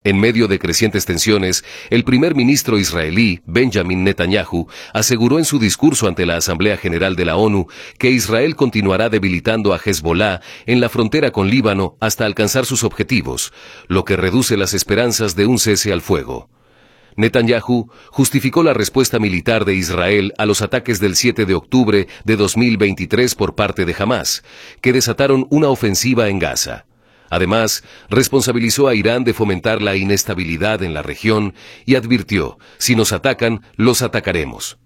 En medio de crecientes tensiones, el primer ministro israelí, Benjamin Netanyahu, aseguró en su discurso ante la Asamblea General de la ONU que Israel continuará debilitando a Hezbollah en la frontera con Líbano hasta alcanzar sus objetivos, lo que reduce las esperanzas de un cese al fuego. Netanyahu justificó la respuesta militar de Israel a los ataques del 7 de octubre de 2023 por parte de Hamás, que desataron una ofensiva en Gaza. Además, responsabilizó a Irán de fomentar la inestabilidad en la región y advirtió: si nos atacan, los atacaremos.